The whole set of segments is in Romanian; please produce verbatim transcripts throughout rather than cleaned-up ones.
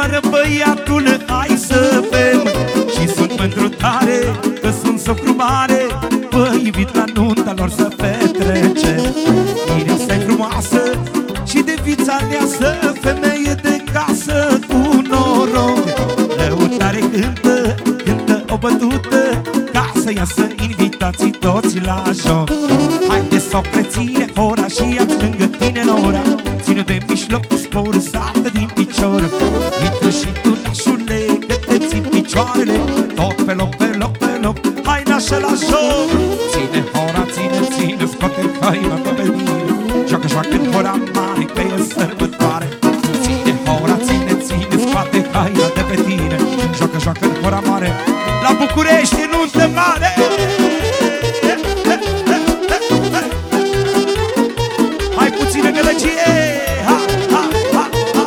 măsoară băiatul, hai să bem. Și sunt mândru tare, că sunt socru mare, vă invit la nunta lor să petrecem. Mireasa-i frumoasă și de vița aleasă, femeie de casă cu noroc. Lăutare cântă, cântă o bătută, ca să iasă invitații toți la joc. Haide, socre, ține hora și ia-ți lângă tine nora, ține de mijloc cu sporul sată din picior. Intră și tu, nașule, că te țin picioarele, tot pe loc, pe loc, pe loc, hai nașă la joc. Ține hora, ține, ține, scoate haina pe mine, joacă, joacă în hora mare, că e sărbătoare. Ține hora, ține, ține, scoate haina de pe tine, joacă, joacă în hora mare. La București e nuntă mare. Hai puțină gălăgie, ha, ha, ha, ha.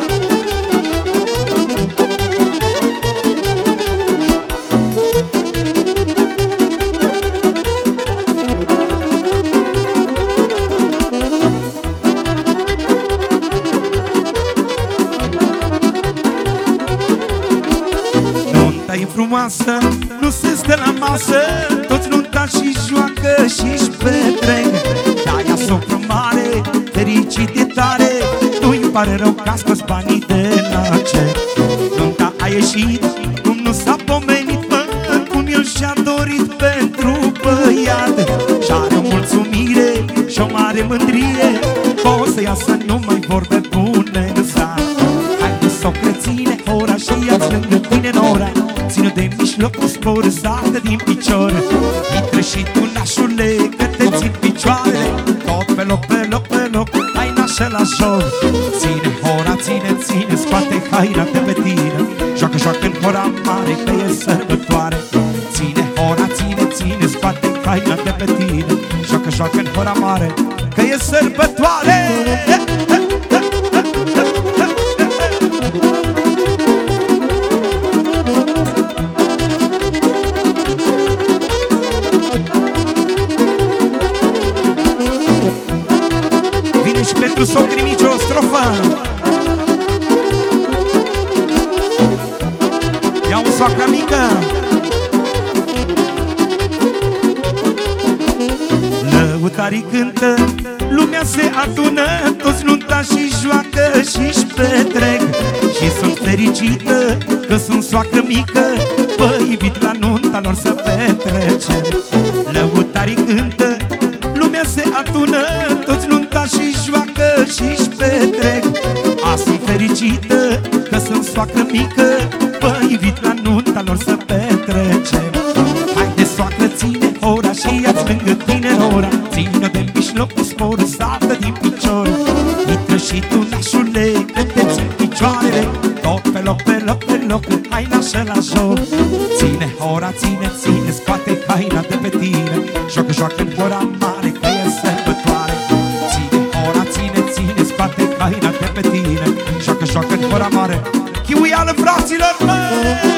Nunta-i frumoasă, nu se stă la masă, toți nunta și joacă și-și petrec. De-aia socru mare, fericit de tare, nu-i pare rău că-a scos banii de la cer. Nunta a ieșit, cum nu s-a pomenit, mă, cum el și-a dorit pentru băiat. Și-are o mulțumire și o mare mândrie, o să iasă numai vorbe bune în sat. Haide, socre, ține hora și ia-ți lângă tine nora, ține de mijloc cu sporul sată din picior. Intră și tu, nașule, că te țin picioarele, tot pe loc, pe loc, pe loc, hai nașă la joc. Ține hora, ține, ține, scoate haina de pe tine, joacă, joacă în hora mare, că e sărbătoare. Ține hora, ține, ține, scoate haina de pe tine, joacă, joacă în hora mare, că e sărbătoare. Și pentru socrii mici o strofă. Ia o soacră mică. Lăutarii cântă, lumea se adună, toți nunta și joacă și-și petrec. Și sunt fericită că sunt soacră mică, vă invit la nunta lor să petrecem. Lăutarii cântă, lumea se adună, toți nunta și joacă și-și petrec. A, sunt fericită că sunt soacră mică, vă invit la nunta lor să petrecem. Haide, soacră, ține hora și ia-ți lângă tine nora, ține de mijloc cu sporul sată din picior. Intră și tu, nașule, că te țin picioarele, tot pe loc, pe loc, pe loc, hai nașă la joc. Ține hora, ține, ține, scoate haina de pe tine, joacă, joacă în hora mare, că e sărbătoare. Ține hora, ține, ține, scoate haina de pe tine, joacă, joacă în hora mare. Chiuială, fraților, măi!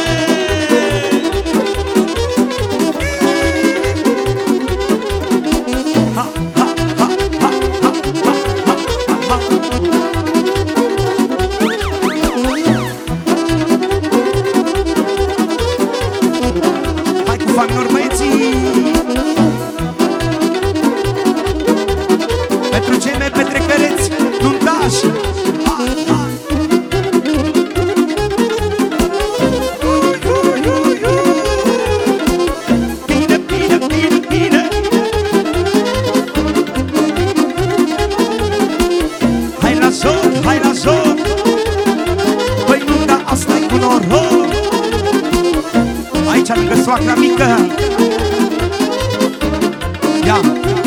Pentru cei mai petrecăreți, nuntași. Bine, bine, bine, bine. Hai la joc, hai la joc, păi nunta asta-i cu noroc. Aici lângă soacra mică. Ia.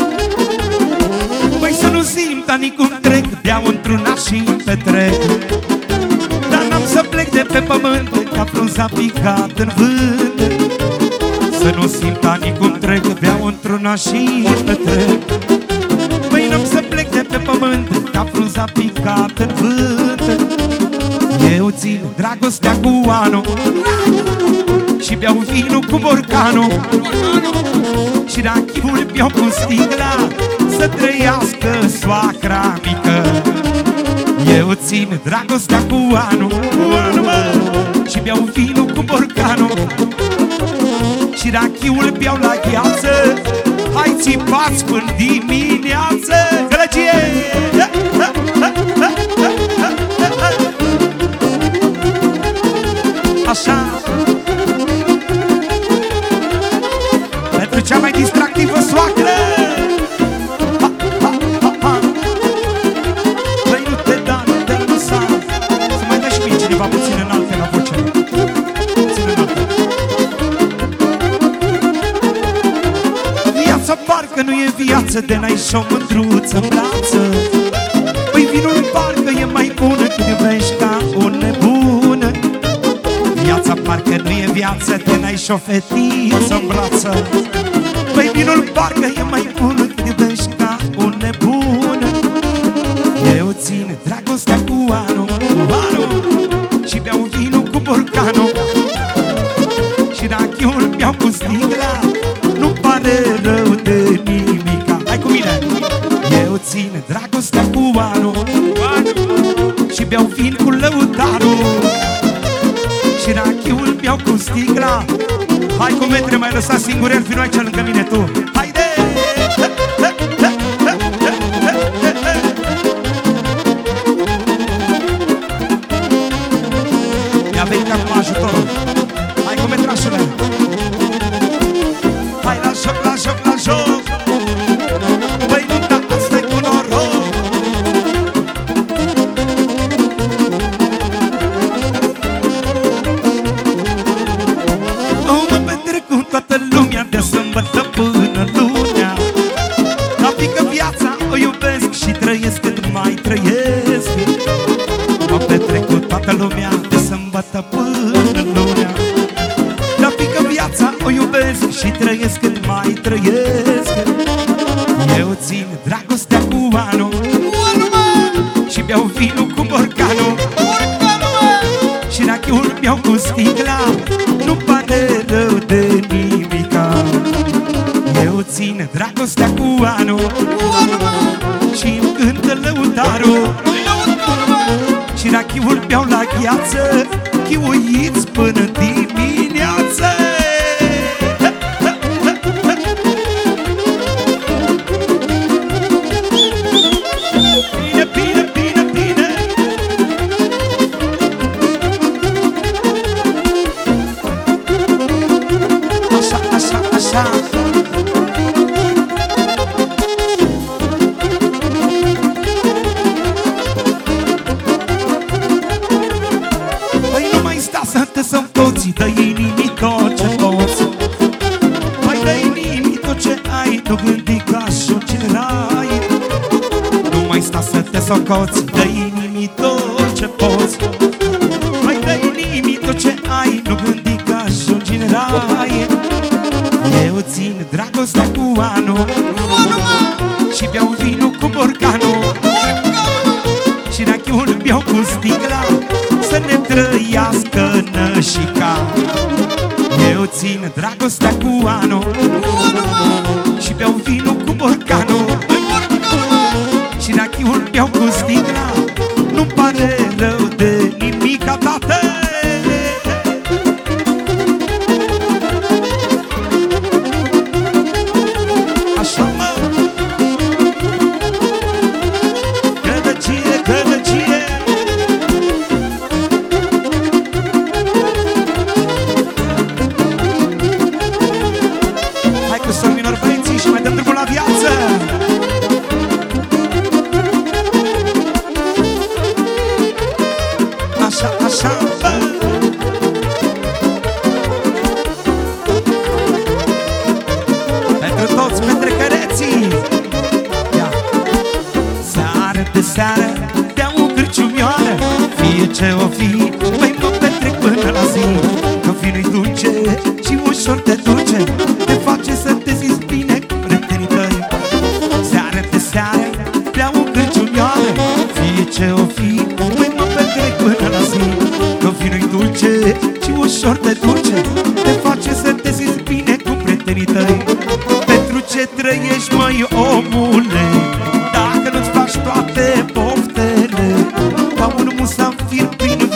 Păi să nu simt ani cum trec, beau într-una și petrec. Dar n-am să plec de pe pământ, ca frunza picat în vânt. Să nu simt ani cum trec, beau într-una și petrec. Păi n-am să plec de pe pământ, ca frunza picat în vânt. Eu țin dragostea cu anul și beau vinul cu borcanul, și rachivul beau cu sticla, să trăiască soacra mică. Eu țin dragostea cu anul, cu anul, mă, și beau vinul cu borcanul, și rachiul beau la gheață. Hai țipați până dimineață, gălăgie! Așa. Pentru cea mai distractivă soacră. Ha, ha, ha, ha. Băi, nu te da, nu te lăsa. Să mai dai și mie cineva puțin înalte la voce. Puțin înalte. Viața parcă nu e viață, de n-ai și o mândruță în brață. Păi vinul parcă e mai bună când iubești ca o nebună. Viața parcă nu e viață, de n-ai și o fetiță în brață. Păi vinul parcă e mai bun când iubești ca o nebună. Eu țin dragostea cu anul, cu anul, și beau vinul cu borcanul, și rachiul beau cu sticla. Nu pare rău de nimica. Hai cu mine! Eu țin dragostea cu anul, și beau vin cu lăutarul, și rachiul beau cu sticla. Hai cu metre, mai lăsa singur el, vino aici lângă mine tu. Haide! Mi-a venit acum ajutorul. Hai cu metrașule. Hai la joc, la joc, la joc. Băi, nu da, asta-i cu noroc. Toată lumea de sâmbătă până lunea. Dar fică viața o iubesc și trăiesc cât mai trăiesc. M-am petrecut toată lumea de sâmbătă până lunea. Dar fică viața o iubesc și trăiesc cât mai trăiesc. Eu țin dragostea cu anul, și beau vinul cu borcanul, și rachiul beau cu sticla. Nu pare rău de nimica. Eu țin dragostea cu anul, și-mi cântă lăutarul, și rachiul beau la gheață, chiuiți până dimineață. Bine, bine, bine, bine. Așa, așa, așa. Păi nu mai sta să te sămpoți, dă inimii tot ce poți. Păi dă inimii tot ce ai, nu gândi ca și-o cerai. Nu mai sta să te socoți, dă inimii tot ce poți. Păi dă inimii tot ce ai, nu gândi ca și-o cerai. Eu țin dragostea cu anul, și beau vinul cu borcanul, și rachiul beau cu sticla. Să ne trăiască nășica. Eu țin dragostea cu anul, și beau vinul cu borcanul, și rachiul beau cu sticla. Nu pare rău de nimica, tată. Așa, mă. Gălăgie, gălăgie. Hai cu sol minor, băieții, și mai dăm drumul la viață. Așa, așa, bă. Pentru toți petrecăreții. Ia. Seară de seară, beau o cârciumioară, fie ce o fi, păi mă petrec până la zi. Că vinul-i dulce și ușor te duce, te face să te simți bine cu prietenii tăi. Seară de seară, beau o cârciumioară, fie ce o fi, păi mă petrec până la zi. Că vinul-i dulce și ușor te duce, te face să te simți bine cu prietenii tăi. Pentru ce trăiești, măi, omule, dacă nu-ți faci toate poftele?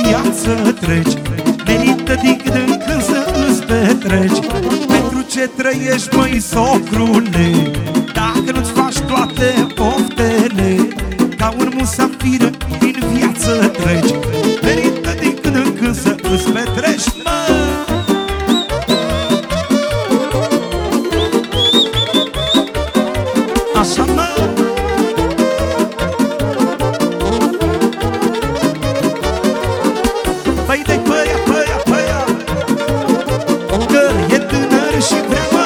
viață treci, merită din când în când să îți petreci. Pentru ce trăiești, măi, socrule, dacă nu-ți faci toate poftele? Ca un musafir din viață treci, merită din când în când să îți petreci, mă! Așa, mă! Păi de păia, păia, păia, că e tânăr și vrea, mă!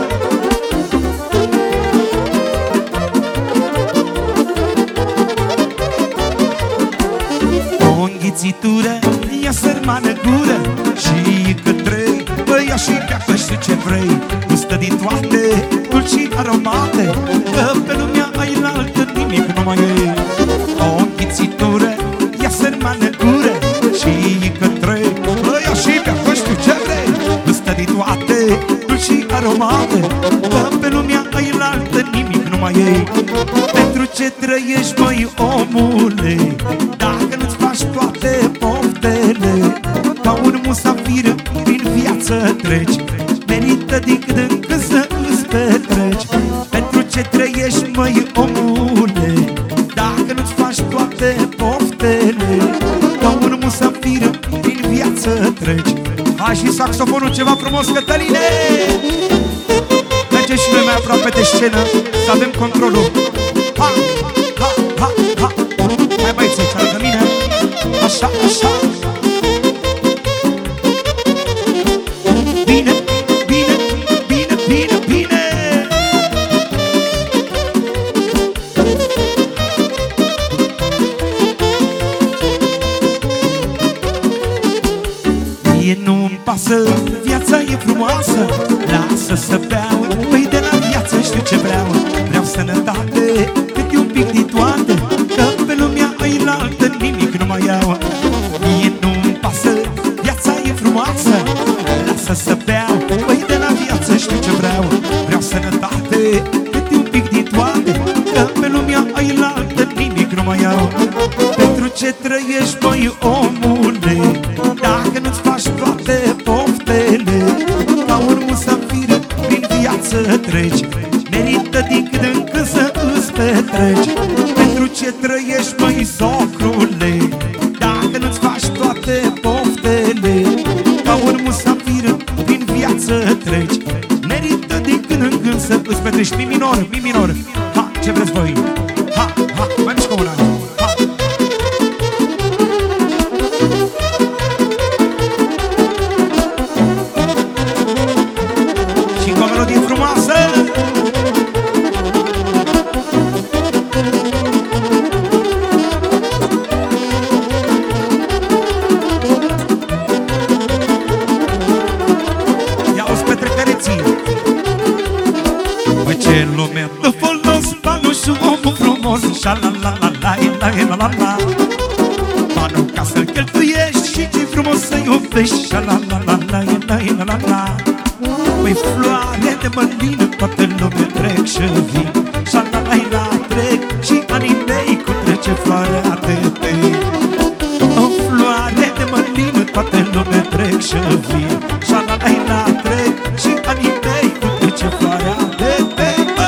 O înghițitură, ia sărmană gură și că trei, băia și pleacă, știu ce vrei. Gustă din toate, dulci aromate, că pe lumea ai la altă nimic nu mai e. O înghițitură, ia sărmană gură și că trei, băia și pleacă, știu ce vrei. Gustă din toate, dulci aromate, că pe lumea ai la altă nimic nu mai e. Pentru ce trăiești, măi, omule, dacă nu-ți faci toate poftele? Ca un musafir prin viață treci, merită din când în când să îți petreci. Pentru ce trăiești, măi, omule, dacă nu-ți faci toate poftele? Ca un musafir prin viață treci. Hai și saxofonul ceva frumos, Cătăline! Mergem și noi mai aproape de scenă, să avem controlul. Ha, ha, ha, ha. Hai, băieții, ce lângă mine. Așa, așa. Bine, bine, bine, bine, bine. Mie nu-mi pasă, viața e frumoasă, lasă să beau, păi de la viață știu ce vreau. Vreau sănătate, cât e un pic din toate, că pe lumea ai la altă nimic nu mai iau. Mie nu-mi pasă, viața e frumoasă, lasă să beau, păi de la viață știu ce vreau. Vreau sănătate, cât e un pic din toate, că pe lumea ai la altă nimic nu mai iau. Pentru ce trăiești, măi, omule, dacă nu-ți faci toate poftele? Ca un musafir prin viață treci, merită din când în când să îți petreci. Pentru ce trăiești, măi, socrule, dacă nu-ți faci toate poftele? Ca un musafir prin viață treci, merită din când în când să îți petreci. Mi minor, mi minor. Ha, ce vreți voi? Ha, ha, mai mișcă una. Ha. Și cu o melodie frumoasă. Ce lume de folos, banul și omul frumos, șa-la-la-la-la-la-la-la-la. Banul ca să-l cheltuiești și ce frumos să iubești, șa-la-la-la-la-la-la-la-la. Păi floare de mălină, toată lumea trec și vin, șa-la-la-la trec și anii mei cum trece floarea de tăi. O floare de mălină, toată lumea trec și vin, șa-la-la-la trec și anii mei cum trece floarea de tăi.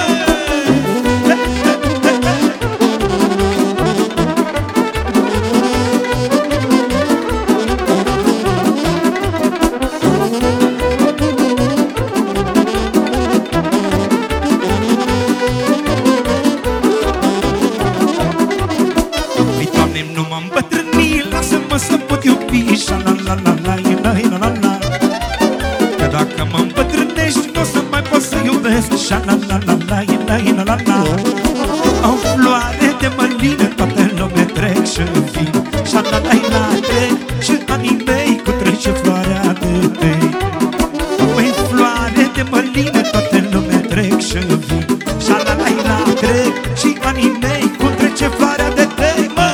Că dacă mă îmbătrânești, n-o să mai pot să iubesc. Șa-la-la-la-la-la-la-la. O floare de mălină, toată lumea trec și vin, șa-la-la-la trec și anii mei cum trece floarea de tăi. Păi floare de mălină, toată lumea trec și vin, șa-la-la-la trec și anii mei cum trece floarea de tăi, mă!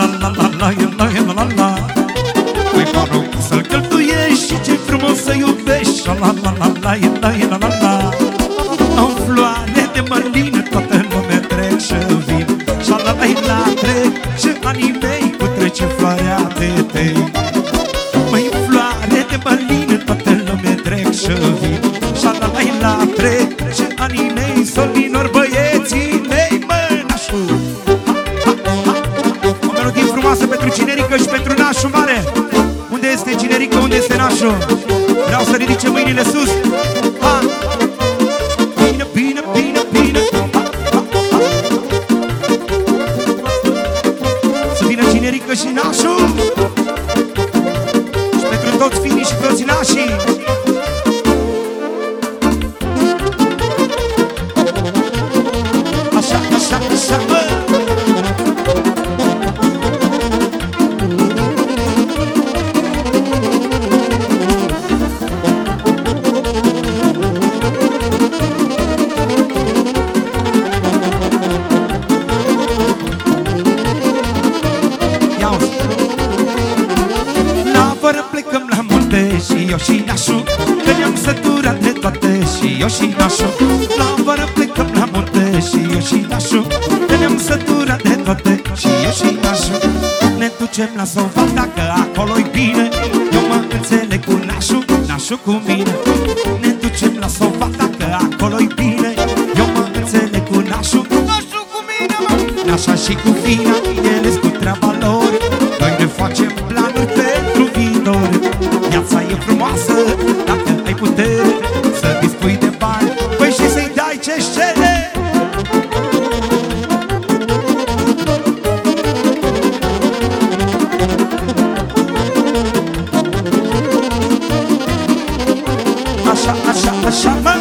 la la la la la la la. Păi banul să-l cheltuiești și ce frumos să iubești. La la la la la la la la la. În floare de mălină toată lumea trec și vin. Și la la la trec și anii mei cu trece floarea de tei. Măi floare de mălină toată lumea trec și vin. Și la la la trec și anii mei solinor băieții mei mănașu. O melodie frumoasă pentru Cinerică și pentru nașul mare. Unde este Cinerică, unde este nașul? Vreau să ridice mâinile sus. Ha! Bine, bine, bine, bine. Ha, ha, ha. Să vină Cinerică și nașul. Și pentru toți finii și toți nașii. Așa, așa, așa, bă. Și eu și nașul, că ne-am săturat de toate. Și eu și nașul, la vară plecăm la munte. Și eu și nașul, că ne-am săturat de toate. Și eu și nașul, ne ducem la Sovata, că acolo-i bine. Eu mă înțeleg cu nașul, nașul cu mine. Ne ducem la Sovata, că acolo-i bine. Eu mă înțeleg cu nașul, nașul cu mine, mă. Nașa și cu fina, ele-s cu treaba lor. Noi ne facem planuri pentru viitor. Viața e frumoasă dacă ai putere să dispui de bani, păi și să-i dai ce-și cere. Așa, așa, așa, mă.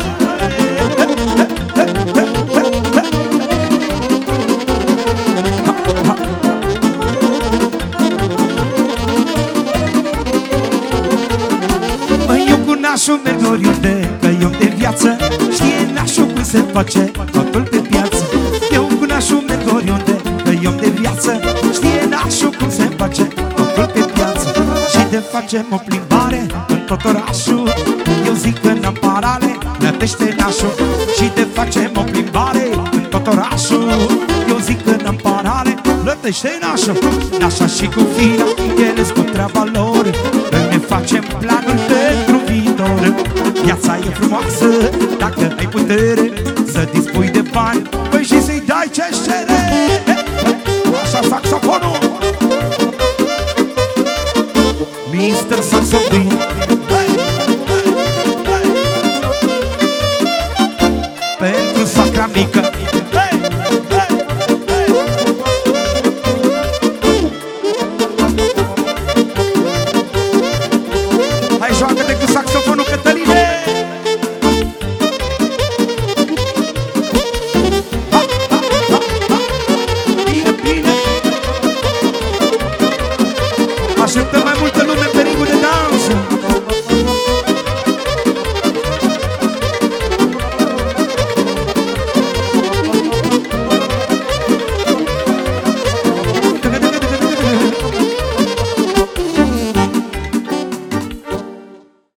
Nașul merg oriunde, că eu de viață. Știe nașul cum se face totul pe piață. Eu cu nașul merg oriunde, că eu de viață. Știe nașul cum se face totul pe piață. Și de facem o plimbare în tot orașul. Eu zic că n-am parale, plătește nașul. Și de facem o plimbare în tot orașul. Eu zic că n-am parale, plătește nașul. Nașa și cu fina, ele-s cu treaba lor. Noi ne facem planuri pentru viitor. Viața e frumoasă dacă ai putere să dispui